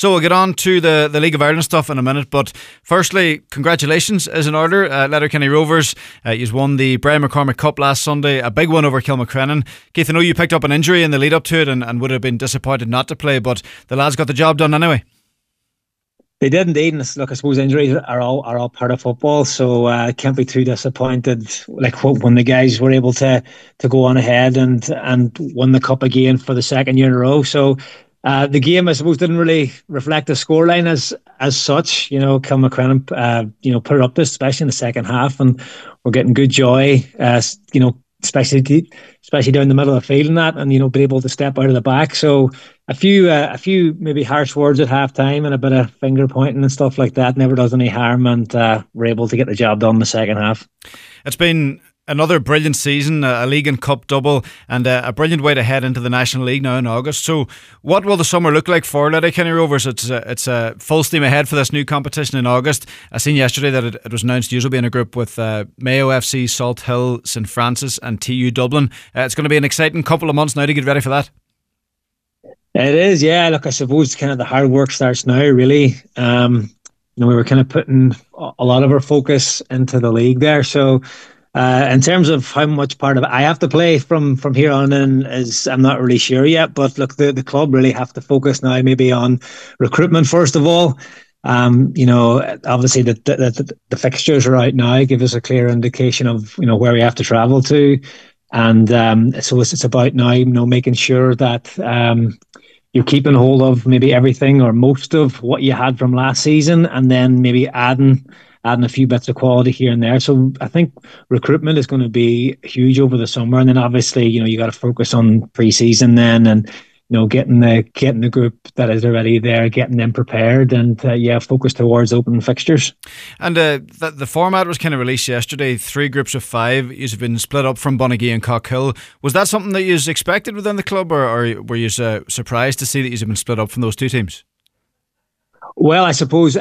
So we'll get on to the League of Ireland stuff in a minute, but firstly, congratulations is in order. Letterkenny Rovers, you won the Brian McCormick Cup last Sunday, a big one over Kilmacrennan. Keith, I know you picked up an injury in the lead up to it and would have been disappointed not to play, but the lads got the job done anyway. They did indeed, and look, I suppose injuries are all part of football, so I can't be too disappointed. Like when the guys were able to go on ahead and win the cup again for the second year in a row. So the game, I suppose, didn't really reflect the scoreline as such. Kilmacrennan, put it up this, especially in the second half, and we're getting good joy. Especially down the middle of the field and that, and be able to step out of the back. So a few maybe harsh words at half time and a bit of finger pointing and stuff like that never does any harm, and we're able to get the job done in the second half. It's been another brilliant season, a League and Cup double, and a brilliant way to head into the National League now in August. So what will the summer look like for Letterkenny Rovers? It's a full steam ahead for this new competition in August. I seen yesterday that it was announced you'll be in a group with Mayo FC, Salt Hill, St Francis and TU Dublin. It's going to be an exciting couple of months now to get ready for that. It is, yeah. Look, I suppose kind of the hard work starts now, really. We were kind of putting a lot of our focus into the league there. So in terms of how much part of it I have to play from here on in, I'm not really sure yet. But look, the club really have to focus now maybe on recruitment first of all. Obviously the fixtures are out now, give us a clear indication of where we have to travel to, and so it's about now making sure that you're keeping hold of maybe everything or most of what you had from last season, and then maybe adding a few bits of quality here and there. So I think recruitment is going to be huge over the summer, and then obviously you got to focus on pre-season then, and getting the group that is already there, getting them prepared, and focus towards open fixtures. And the format was kind of released yesterday. 3 groups of 5. You've been split up from Bunagee and Cockhill. Was that something that you expected within the club, or were you surprised to see that you've been split up from those 2 teams? Well, I suppose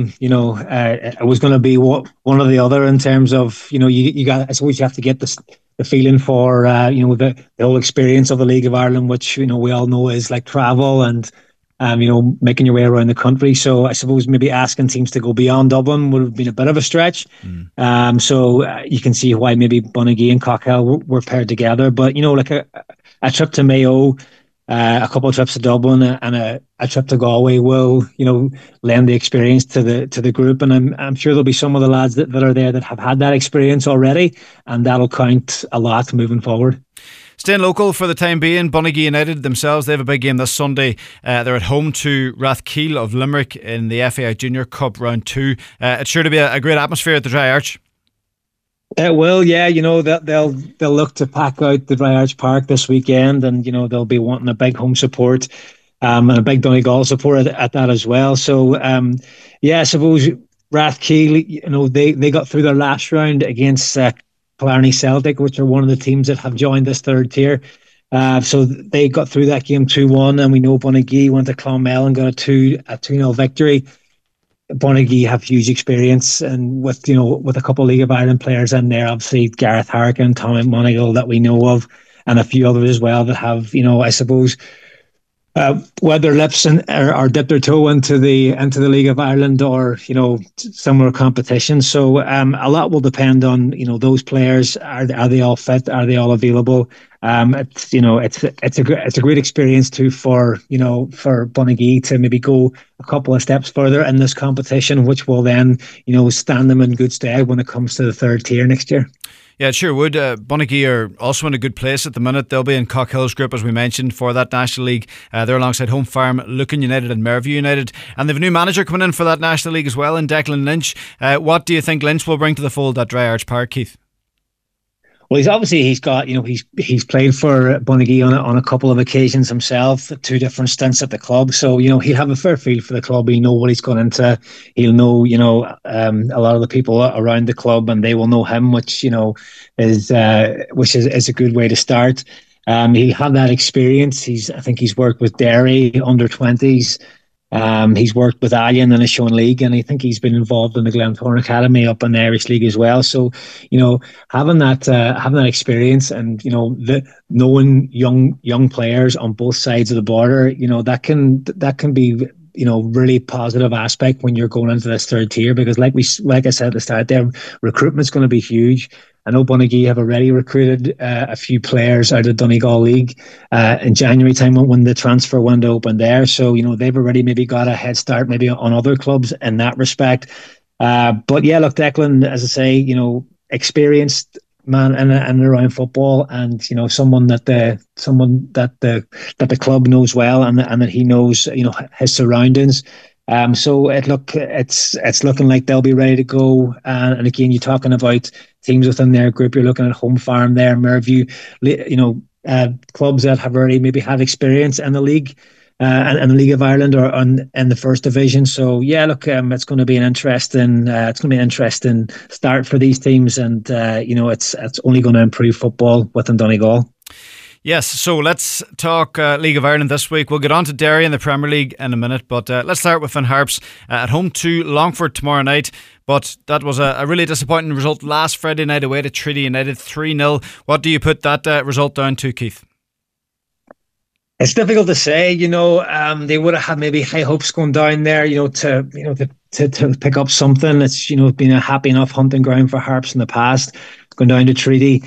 it was going to be one or the other in terms of you got. I suppose you have to get the feeling for the whole experience of the League of Ireland, which we all know is like travel and making your way around the country. So I suppose maybe asking teams to go beyond Dublin would have been a bit of a stretch. So you can see why maybe Bunagee and Cockhill were paired together. But like a trip to Mayo, a couple of trips to Dublin, and a trip to Galway will lend the experience to the group, and I'm sure there'll be some of the lads that are there that have had that experience already, and that'll count a lot moving forward. Staying local for the time being, Bunagee United themselves, they have a big game this Sunday. They're at home to Rathkeil of Limerick in the FAI Junior Cup round 2. It's sure to be a great atmosphere at the Dry Arch. It will, yeah. They'll look to pack out the Dry Arch Park this weekend, and they'll be wanting a big home support and a big Donegal support at that as well. So I suppose Rathkeil, they got through their last round against Killarney Celtic, which are one of the teams that have joined this third tier. So they got through that game 2-1, and we know Bunagee went to Clonmel and got a 2-0 victory. Bunagee have huge experience, and with a couple of League of Ireland players in there, obviously Gareth Harkin, Tommy Monagle that we know of, and a few others as well that have I suppose wet their lips or dipped their toe into the League of Ireland or similar competition. So a lot will depend on those players. Are they all fit? Are they all available? It's a great experience too for Bunagee to maybe go a couple of steps further in this competition, which will then stand them in good stead when it comes to the third tier next year. Yeah, it sure would. Bunagee are also in a good place at the minute. They'll be in Cockhill's group, as we mentioned, for that National League. They're alongside Home Farm, Lucan United and Merview United. And they've a new manager coming in for that National League as well, in Declan Lynch. What do you think Lynch will bring to the fold at Dry Arch Park, Keith? Well, he's got he's played for Bunagee on a couple of occasions himself, 2 different stints at the club. So he'll have a fair feel for the club. He'll know what he's gone into. He'll know a lot of the people around the club, and they will know him, which is a good way to start. He'll have that experience. I think he's worked with Derry under 20s. He's worked with Allen in the Sean League, and I think he's been involved in the Glentoran Academy up in the Irish League as well. So, having that experience and knowing young players on both sides of the border, that can be really positive aspect when you're going into this third tier, because like I said at the start there, recruitment's going to be huge. I know Bunagee have already recruited a few players out of Donegal League in January time when the transfer window opened there. So, they've already maybe got a head start maybe on other clubs in that respect. But yeah, look, Declan, as I say, experienced man in and around football, and someone that the club knows well, and that he knows his surroundings. So it's looking like they'll be ready to go. And again, you're talking about teams within their group. You're looking at Home Farm there, Merview, clubs that have already maybe had experience in the league. And the League of Ireland or in the first division. So yeah, look, it's going to be an interesting start for these teams, and it's only going to improve football within Donegal. Yes, so let's talk League of Ireland this week. We'll get on to Derry in the Premier League in a minute, but let's start with Finn Harps at home to Longford tomorrow night. But that was a really disappointing result last Friday night away to Treaty United, 3-0. What do you put that result down to, Keith? It's difficult to say. They would have had maybe high hopes going down there, to pick up something. It's been a happy enough hunting ground for Harps in the past, going down to Treaty.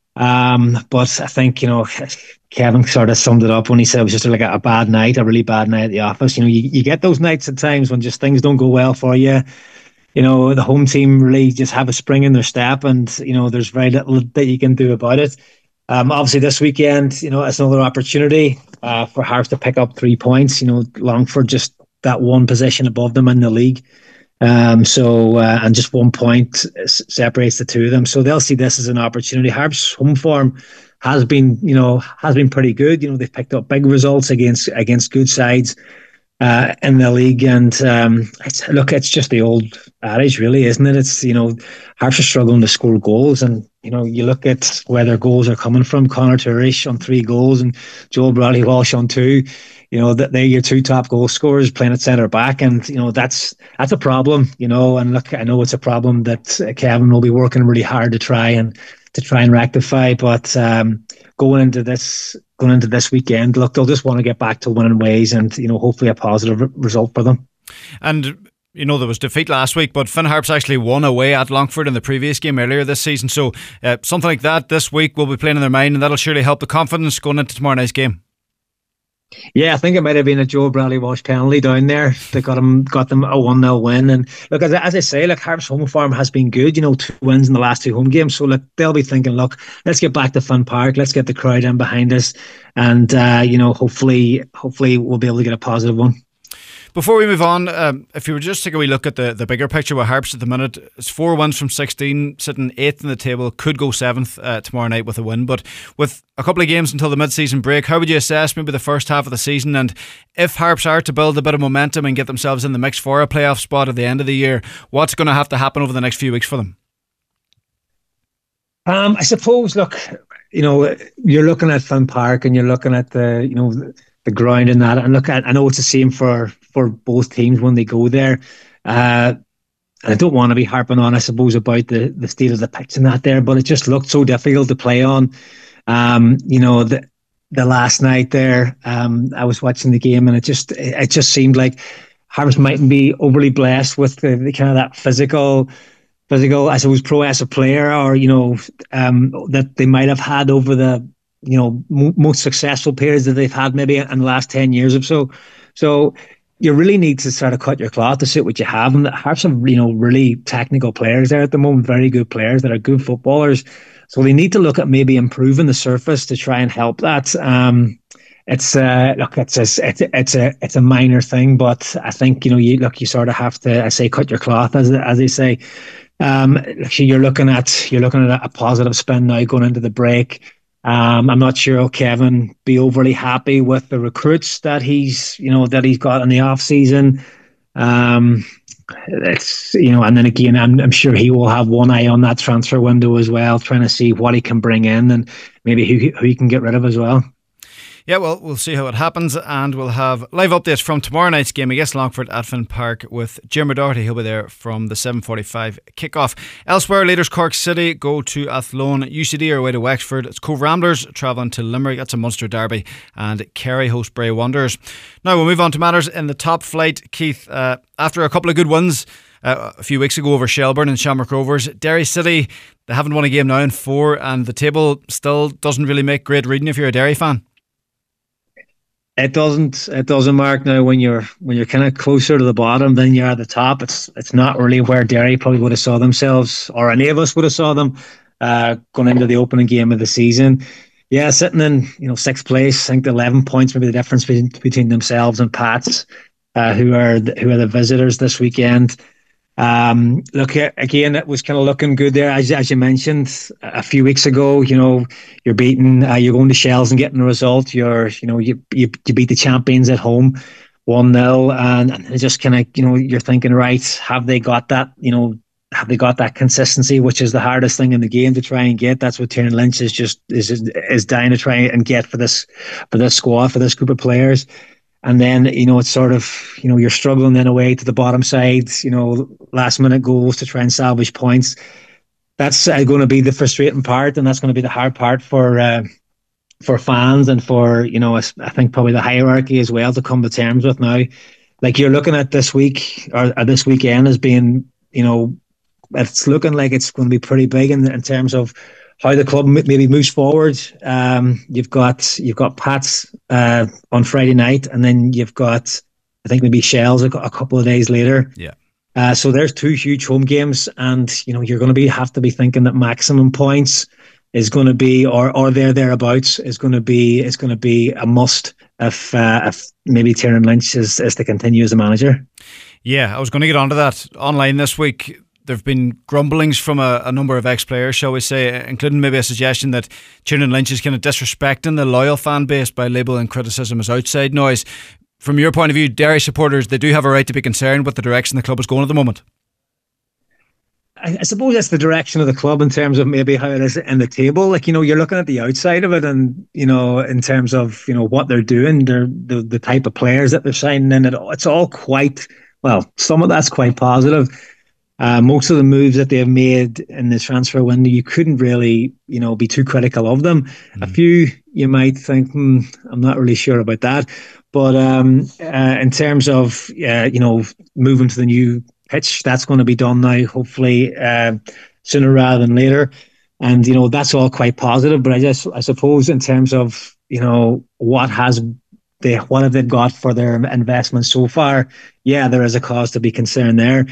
But I think Kevin sort of summed it up when he said it was just like a bad night, a really bad night at the office. You get those nights at times when just things don't go well for you. The home team really just have a spring in their step, and there's very little that you can do about it. Obviously, this weekend, it's another opportunity for Harps to pick up 3 points. Longford just that one position above them in the league. And just 1 point separates the two of them. So they'll see this as an opportunity. Harps' home form has been pretty good. They've picked up big results against good sides in the league. And it's just the old adage, really, isn't it? It's Harps are struggling to score goals, and you look at where their goals are coming from. Conor Turish on 3 goals and Joel Bradley Walsh on 2. That they're your 2 top goal scorers playing at centre back, and that's a problem. And look, I know it's a problem that Kevin will be working really hard to try and rectify. But going into this weekend, look, they'll just want to get back to winning ways, and hopefully a positive result for them. And there was defeat last week, but Finn Harps actually won away at Longford in the previous game earlier this season. So something like that this week will be playing in their mind, and that'll surely help the confidence going into tomorrow night's game. Yeah, I think it might have been a Joe Bradley Walsh penalty down there that got them a 1-0 win. And look, as I say, Harps' home form has been good. 2 wins in the last 2 home games. So they'll be thinking, look, let's get back to Finn Park. Let's get the crowd in behind us, and hopefully we'll be able to get a positive one. Before we move on, if you were just take a wee look at the bigger picture with Harps at the minute, it's 4 wins from 16, sitting 8th in the table, could go 7th tomorrow night with a win. But with a couple of games until the mid-season break, how would you assess maybe the first half of the season? And if Harps are to build a bit of momentum and get themselves in the mix for a playoff spot at the end of the year, what's going to have to happen over the next few weeks for them? I suppose, look, you're looking at Finn Park, and you're looking at the ground and that. And look, I know it's the same for both teams when they go there. I don't want to be harping on, I suppose, about the state of the pitch and that there, but it just looked so difficult to play on. The last night there, I was watching the game, and it just seemed like Harps mightn't be overly blessed with the kind of that physical, I suppose, prowess of player, or that they might have had over the most successful players that they've had maybe in the last 10 years or so. So you really need to sort of cut your cloth to suit what you have. And have some, really technical players there at the moment, very good players that are good footballers. So they need to look at maybe improving the surface to try and help that. It's a minor thing, but I think, you sort of have to, I say, cut your cloth, as they say. You're looking at a positive spin now going into the break. I'm not sure will Kevin be overly happy with the recruits that he's got in the off season. It's and then again, I'm sure he will have one eye on that transfer window as well, trying to see what he can bring in and maybe who he can get rid of as well. Yeah, well, we'll see how it happens, and we'll have live updates from tomorrow night's game against Longford at Finn Park with Jim Doherty. He'll be there from the 7:45 kickoff. Elsewhere, leaders Cork City go to Athlone. UCD are away to Wexford. It's Cove Ramblers travelling to Limerick. That's a Munster derby. And Kerry host Bray Wanderers. Now we'll move on to matters in the top flight. Keith, after a couple of good wins a few weeks ago over Shelbourne and Shamrock Rovers, Derry City, they haven't won a game now in 4, and the table still doesn't really make great reading if you're a Derry fan. It doesn't. It doesn't, Mark. Now, when you're kind of closer to the bottom than you are at the top, it's not really where Derry probably would have saw themselves, or any of us would have saw them going into the opening game of the season. Yeah, sitting in sixth place. I think 11 points, maybe the difference between themselves and Pats, who are the visitors this weekend. Look, again, it was kind of looking good there, as you mentioned a few weeks ago. You're beating, you're going to Shells and getting a result. You beat the champions at home 1-0, and it just kind of, you're thinking, right, have they got that? Have they got that consistency, which is the hardest thing in the game to try and get? That's what Tiernan Lynch is dying to try and get for this squad, for this group of players. And then, it's sort of, you're struggling then away to the bottom side, last minute goals to try and salvage points. That's going to be the frustrating part, and that's going to be the hard part for fans and for, I think probably the hierarchy as well to come to terms with now. Like, you're looking at this week or this weekend as being, it's looking like it's going to be pretty big in terms of how the club maybe moves forward. You've got Pats on Friday night, and then you've got, I think, maybe Shells a couple of days later. Yeah. So there's 2 huge home games, and you're going to have to be thinking that maximum points is going to be, or thereabouts, is going to be a must if maybe Tiernan Lynch is to continue as a manager. Yeah, I was going to get onto that. Online this week, there have been grumblings from a number of ex-players, shall we say, including maybe a suggestion that Tiernan Lynch is kind of disrespecting the loyal fan base by labelling criticism as outside noise. From your point of view, Derry supporters, they do have a right to be concerned with the direction the club is going at the moment. I suppose that's the direction of the club in terms of maybe how it is in the table. Like, you're looking at the outside of it, and, in terms of, what they're doing, the type of players that they're signing in, it's all quite, well, some of that's quite positive. Most of the moves that they've made in the transfer window, you couldn't really, be too critical of them. A few you might think, I'm not really sure about that. But in terms of, moving to the new pitch, that's going to be done now, hopefully sooner rather than later. And, that's all quite positive. But I suppose in terms of, what have they got for their investment so far? Yeah, there is a cause to be concerned there.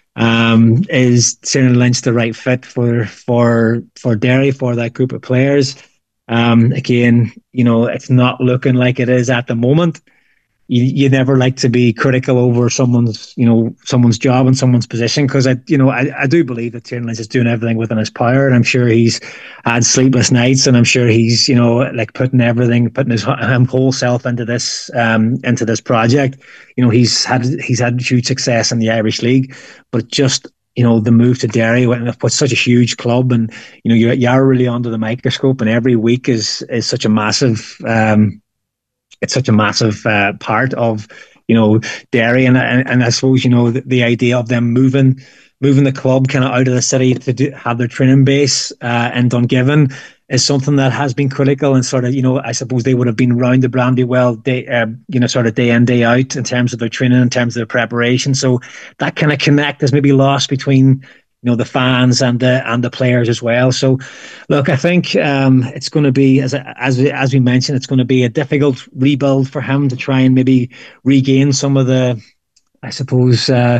Is Tiernan Lynch the right fit for Derry, for that group of players? Again, it's not looking like it is at the moment. You never like to be critical over someone's job and someone's position, because I do believe that Tiernan Lynch is doing everything within his power, and I'm sure he's had sleepless nights, and I'm sure he's putting his whole self into this project. He's had huge success in the Irish League, but just the move to Derry with such a huge club, and you are really under the microscope, and every week is such a massive. It's such a massive part of Derry, and I suppose the idea of them moving the club kind of out of the city to have their training base in Dungiven is something that has been critical, and sort of I suppose they would have been round the Brandywell sort of day in day out in terms of their training, in terms of their preparation. So that kind of connect is maybe lost between the fans and the players as well. So, look, I think it's going to be, as we mentioned, it's going to be a difficult rebuild for him to try and maybe regain some of the, I suppose, to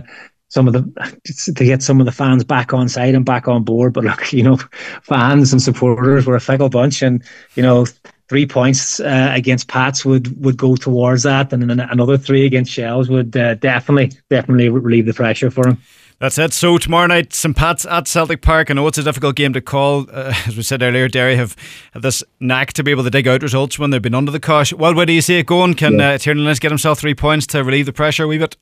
get some of the fans back on side and back on board. But look, fans and supporters were a fickle bunch, and 3 points against Pats would go towards that, and then another 3 against Shells would definitely relieve the pressure for him. That's it. So tomorrow night, St. Pat's at Celtic Park. I know it's a difficult game to call. As we said earlier, Derry have this knack to be able to dig out results when they've been under the cosh. What way do you see it going? Can Tiernan Lynch get himself 3 points to relieve the pressure a wee bit?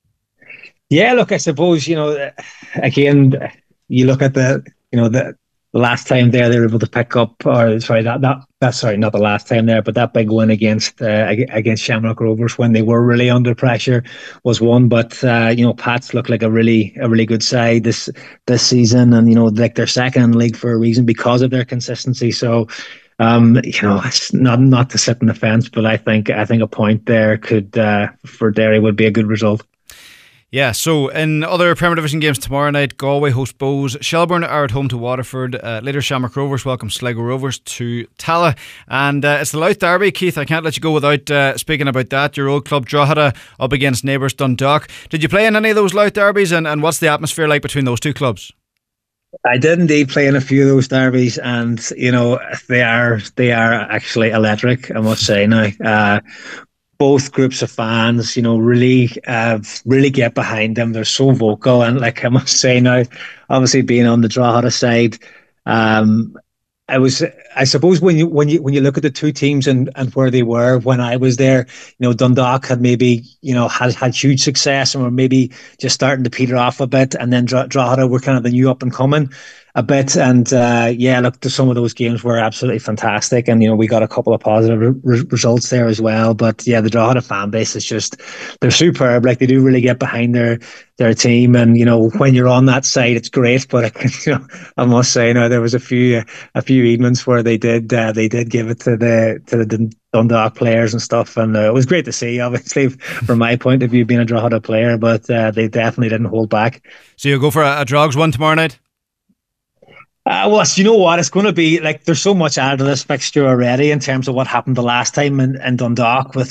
Yeah, look, I suppose, again, you look at the last time there they were able to pick up, or sorry, that's sorry, not the last time there, but that big win against Shamrock Rovers when they were really under pressure was one. But Pats look like a really good side this season, and like they're second in the league for a reason because of their consistency. So. It's not to sit on the fence, but I think a point there could for Derry would be a good result. Yeah, so in other Premier Division games tomorrow night, Galway host Bohs, Shelbourne are at home to Waterford, later Shamrock Rovers welcome Sligo Rovers to Tala, and it's the Louth Derby. Keith, I can't let you go without speaking about that. Your old club Drogheda up against neighbours Dundalk. Did you play in any of those Louth Derbies, and what's the atmosphere like between those two clubs? I did indeed play in a few of those derbies, and they are actually electric, I must say. Now, both groups of fans, really get behind them. They're so vocal, and like I must say now, obviously being on the Drogheda side, I suppose when you look at the two teams and where they were when I was there, Dundalk had maybe had huge success and were maybe just starting to peter off a bit, and then Drogheda were kind of the new up and coming a bit. And look, some of those games were absolutely fantastic, and we got a couple of positive results there as well. But yeah, the Drogheda fan base is they're superb. Like, they do really get behind their team, and when you're on that side, it's great. But I must say, there was a few evenings where they did give it to the Dundalk players and stuff, and it was great to see, obviously, from my point of view, being a Drogheda player. But they definitely didn't hold back. So you'll go for a Drogs one tomorrow night? Well, you know what? It's going to be like, there's so much added to this fixture already in terms of what happened the last time in Dundalk with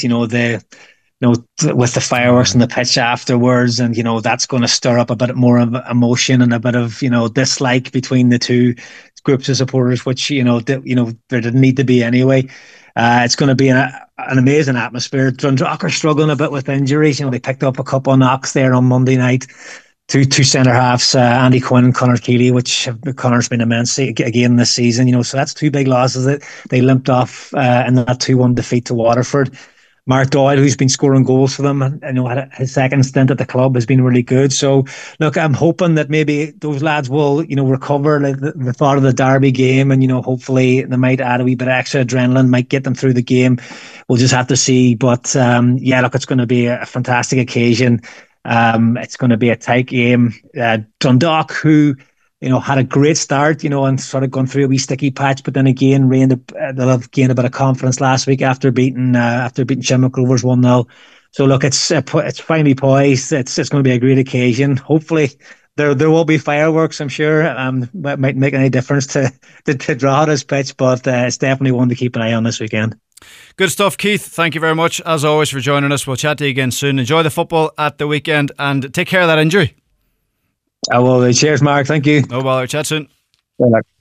with the fireworks on the pitch afterwards, and that's going to stir up a bit more of emotion and a bit of dislike between the two groups of supporters, which there didn't need to be anyway. It's going to be an amazing atmosphere. Dundalk are struggling a bit with injuries. They picked up a couple of knocks there on Monday night. Two centre halves, Andy Quinn and Conor Keeley, which Conor's been immense again this season. So that's two big losses that they limped off in that 2-1 defeat to Waterford. Mark Doyle, who's been scoring goals for them, and his second stint at the club has been really good. So look, I'm hoping that maybe those lads will recover the thought of the derby game, and hopefully they might add a wee bit of extra adrenaline, might get them through the game. We'll just have to see. But look, it's going to be a fantastic occasion. It's going to be a tight game. Dundalk, who had a great start, and sort of gone through a wee sticky patch, but then again they'll have gained a bit of confidence last week after beating Shamrock Rovers 1-0. So look, it's finally poised. It's going to be a great occasion. Hopefully there will be fireworks, I'm sure. That might make any difference to Drogheda's pitch, but it's definitely one to keep an eye on this weekend. Good stuff, Keith. Thank you very much, as always, for joining us. We'll chat to you again soon. Enjoy the football at the weekend, and take care of that injury. I will. Cheers, Mark. Thank you. No bother. Chat soon. Good luck.